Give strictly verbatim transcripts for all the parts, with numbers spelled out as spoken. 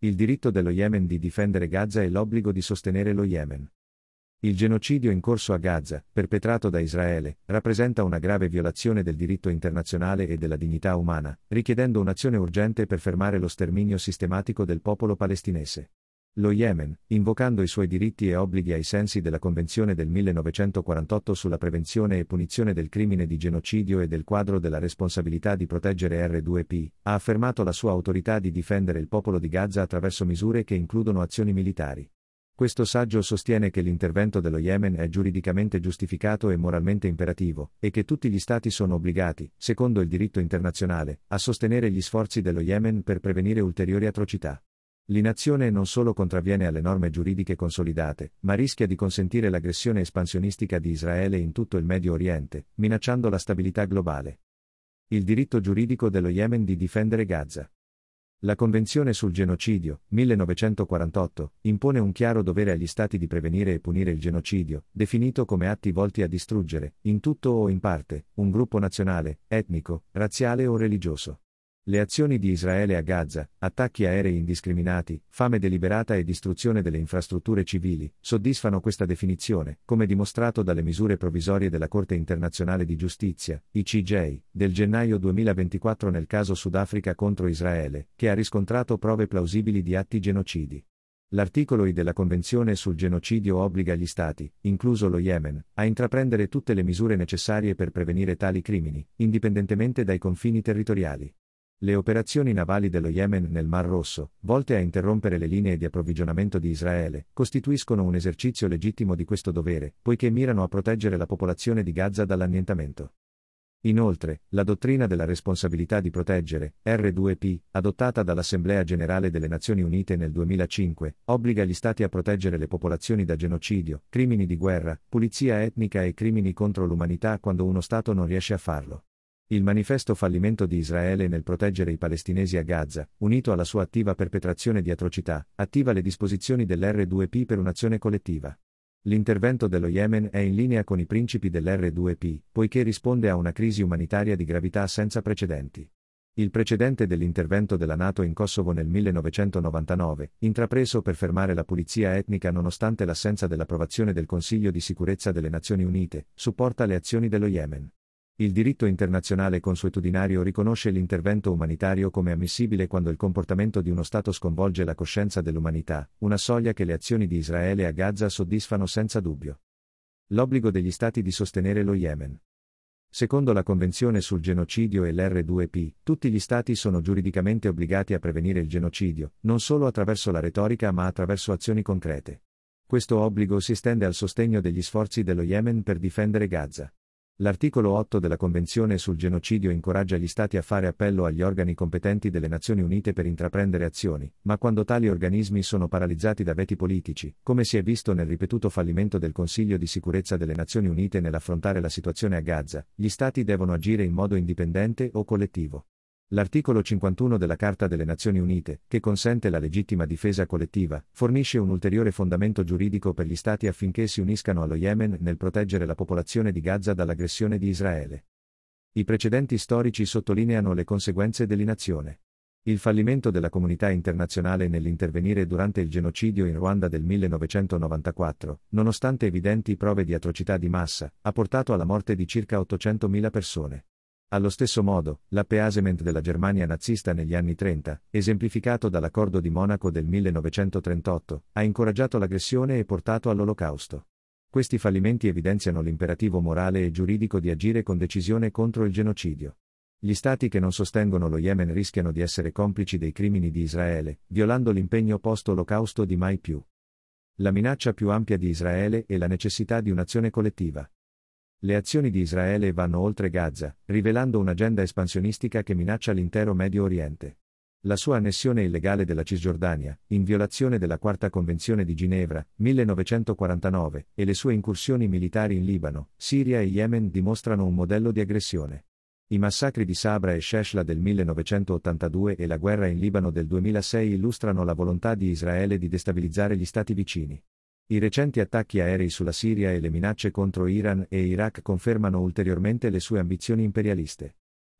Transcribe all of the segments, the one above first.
Il diritto dello Yemen di difendere Gaza e l'obbligo di sostenere lo Yemen. Il genocidio in corso a Gaza, perpetrato da Israele, rappresenta una grave violazione del diritto internazionale e della dignità umana, richiedendo un'azione urgente per fermare lo sterminio sistematico del popolo palestinese. Lo Yemen, invocando i suoi diritti e obblighi ai sensi della Convenzione del millenovecentoquarantotto sulla prevenzione e punizione del crimine di genocidio e del quadro della responsabilità di proteggere erre due pi, ha affermato la sua autorità di difendere il popolo di Gaza attraverso misure che includono azioni militari. Questo saggio sostiene che l'intervento dello Yemen è giuridicamente giustificato e moralmente imperativo, e che tutti gli Stati sono obbligati, secondo il diritto internazionale, a sostenere gli sforzi dello Yemen per prevenire ulteriori atrocità. L'inazione non solo contravviene alle norme giuridiche consolidate, ma rischia di consentire l'aggressione espansionistica di Israele in tutto il Medio Oriente, minacciando la stabilità globale. Il diritto giuridico dello Yemen di difendere Gaza. La Convenzione sul genocidio, millenovecentoquarantotto, impone un chiaro dovere agli Stati di prevenire e punire il genocidio, definito come atti volti a distruggere, in tutto o in parte, un gruppo nazionale, etnico, razziale o religioso. Le azioni di Israele a Gaza, attacchi aerei indiscriminati, fame deliberata e distruzione delle infrastrutture civili, soddisfano questa definizione, come dimostrato dalle misure provvisorie della Corte internazionale di giustizia, I C J, del gennaio duemilaventiquattro nel caso Sudafrica contro Israele, che ha riscontrato prove plausibili di atti genocidi. L'articolo I della Convenzione sul genocidio obbliga gli Stati, incluso lo Yemen, a intraprendere tutte le misure necessarie per prevenire tali crimini, indipendentemente dai confini territoriali. Le operazioni navali dello Yemen nel Mar Rosso, volte a interrompere le linee di approvvigionamento di Israele, costituiscono un esercizio legittimo di questo dovere, poiché mirano a proteggere la popolazione di Gaza dall'annientamento. Inoltre, la dottrina della responsabilità di proteggere, erre due pi, adottata dall'Assemblea Generale delle Nazioni Unite nel duemilacinque, obbliga gli Stati a proteggere le popolazioni da genocidio, crimini di guerra, pulizia etnica e crimini contro l'umanità quando uno Stato non riesce a farlo. Il manifesto fallimento di Israele nel proteggere i palestinesi a Gaza, unito alla sua attiva perpetrazione di atrocità, attiva le disposizioni dell'erre due pi per un'azione collettiva. L'intervento dello Yemen è in linea con i principi dell'erre due pi, poiché risponde a una crisi umanitaria di gravità senza precedenti. Il precedente dell'intervento della NATO in Kosovo nel millenovecentonovantanove, intrapreso per fermare la pulizia etnica nonostante l'assenza dell'approvazione del Consiglio di sicurezza delle Nazioni Unite, supporta le azioni dello Yemen. Il diritto internazionale consuetudinario riconosce l'intervento umanitario come ammissibile quando il comportamento di uno Stato sconvolge la coscienza dell'umanità, una soglia che le azioni di Israele a Gaza soddisfano senza dubbio. L'obbligo degli Stati di sostenere lo Yemen. Secondo la Convenzione sul genocidio e l'erre due pi, tutti gli Stati sono giuridicamente obbligati a prevenire il genocidio, non solo attraverso la retorica ma attraverso azioni concrete. Questo obbligo si estende al sostegno degli sforzi dello Yemen per difendere Gaza. L'articolo otto della Convenzione sul genocidio incoraggia gli Stati a fare appello agli organi competenti delle Nazioni Unite per intraprendere azioni, ma quando tali organismi sono paralizzati da veti politici, come si è visto nel ripetuto fallimento del Consiglio di sicurezza delle Nazioni Unite nell'affrontare la situazione a Gaza, gli Stati devono agire in modo indipendente o collettivo. L'articolo cinquantuno della Carta delle Nazioni Unite, che consente la legittima difesa collettiva, fornisce un ulteriore fondamento giuridico per gli Stati affinché si uniscano allo Yemen nel proteggere la popolazione di Gaza dall'aggressione di Israele. I precedenti storici sottolineano le conseguenze dell'inazione. Il fallimento della comunità internazionale nell'intervenire durante il genocidio in Ruanda del millenovecentonovantaquattro, nonostante evidenti prove di atrocità di massa, ha portato alla morte di circa ottocentomila persone. Allo stesso modo, l'appeasement della Germania nazista negli anni trenta, esemplificato dall'Accordo di Monaco del millenovecentotrentotto, ha incoraggiato l'aggressione e portato all'Olocausto. Questi fallimenti evidenziano l'imperativo morale e giuridico di agire con decisione contro il genocidio. Gli Stati che non sostengono lo Yemen rischiano di essere complici dei crimini di Israele, violando l'impegno post-Olocausto di mai più. La minaccia più ampia di Israele e la necessità di un'azione collettiva. Le azioni di Israele vanno oltre Gaza, rivelando un'agenda espansionistica che minaccia l'intero Medio Oriente. La sua annessione illegale della Cisgiordania, in violazione della Quarta Convenzione di Ginevra, millenovecentoquarantanove, e le sue incursioni militari in Libano, Siria e Yemen dimostrano un modello di aggressione. I massacri di Sabra e Sheshla del millenovecentottantadue e la guerra in Libano del duemilasei illustrano la volontà di Israele di destabilizzare gli Stati vicini. I recenti attacchi aerei sulla Siria e le minacce contro Iran e Iraq confermano ulteriormente le sue ambizioni imperialiste.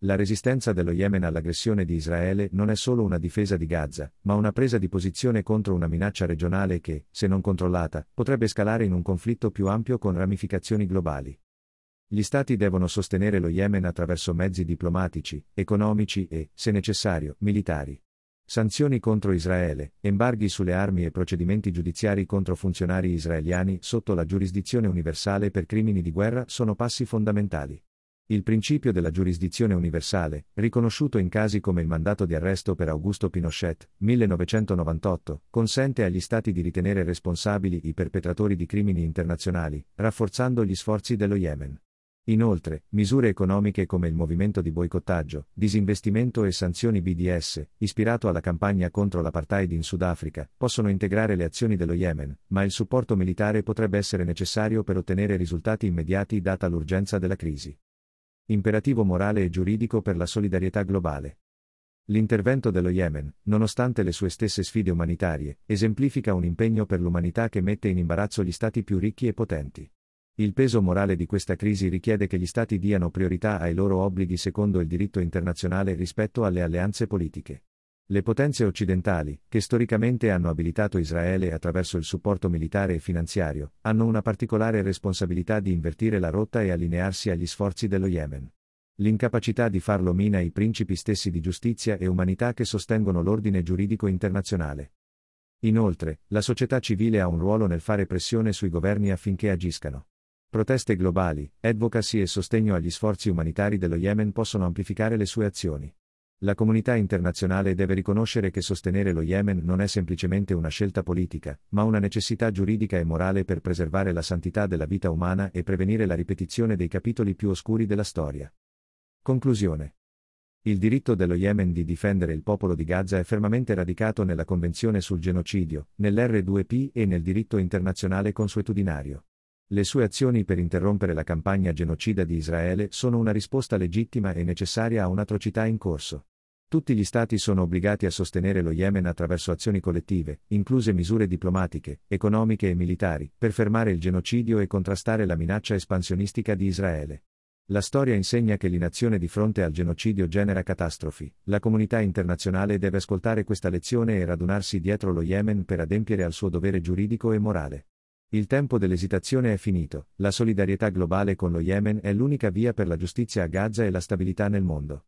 La resistenza dello Yemen all'aggressione di Israele non è solo una difesa di Gaza, ma una presa di posizione contro una minaccia regionale che, se non controllata, potrebbe scalare in un conflitto più ampio con ramificazioni globali. Gli Stati devono sostenere lo Yemen attraverso mezzi diplomatici, economici e, se necessario, militari. Sanzioni contro Israele, embarghi sulle armi e procedimenti giudiziari contro funzionari israeliani sotto la giurisdizione universale per crimini di guerra sono passi fondamentali. Il principio della giurisdizione universale, riconosciuto in casi come il mandato di arresto per Augusto Pinochet, millenovecentonovantotto, consente agli Stati di ritenere responsabili i perpetratori di crimini internazionali, rafforzando gli sforzi dello Yemen. Inoltre, misure economiche come il movimento di boicottaggio, disinvestimento e sanzioni B D S, ispirato alla campagna contro l'apartheid in Sudafrica, possono integrare le azioni dello Yemen, ma il supporto militare potrebbe essere necessario per ottenere risultati immediati data l'urgenza della crisi. Imperativo morale e giuridico per la solidarietà globale. L'intervento dello Yemen, nonostante le sue stesse sfide umanitarie, esemplifica un impegno per l'umanità che mette in imbarazzo gli Stati più ricchi e potenti. Il peso morale di questa crisi richiede che gli Stati diano priorità ai loro obblighi secondo il diritto internazionale rispetto alle alleanze politiche. Le potenze occidentali, che storicamente hanno abilitato Israele attraverso il supporto militare e finanziario, hanno una particolare responsabilità di invertire la rotta e allinearsi agli sforzi dello Yemen. L'incapacità di farlo mina i principi stessi di giustizia e umanità che sostengono l'ordine giuridico internazionale. Inoltre, la società civile ha un ruolo nel fare pressione sui governi affinché agiscano. Proteste globali, advocacy e sostegno agli sforzi umanitari dello Yemen possono amplificare le sue azioni. La comunità internazionale deve riconoscere che sostenere lo Yemen non è semplicemente una scelta politica, ma una necessità giuridica e morale per preservare la santità della vita umana e prevenire la ripetizione dei capitoli più oscuri della storia. Conclusione. Il diritto dello Yemen di difendere il popolo di Gaza è fermamente radicato nella Convenzione sul genocidio, nell'R due P e nel diritto internazionale consuetudinario. Le sue azioni per interrompere la campagna genocida di Israele sono una risposta legittima e necessaria a un'atrocità in corso. Tutti gli Stati sono obbligati a sostenere lo Yemen attraverso azioni collettive, incluse misure diplomatiche, economiche e militari, per fermare il genocidio e contrastare la minaccia espansionistica di Israele. La storia insegna che l'inazione di fronte al genocidio genera catastrofi. La comunità internazionale deve ascoltare questa lezione e radunarsi dietro lo Yemen per adempiere al suo dovere giuridico e morale. Il tempo dell'esitazione è finito, la solidarietà globale con lo Yemen è l'unica via per la giustizia a Gaza e la stabilità nel mondo.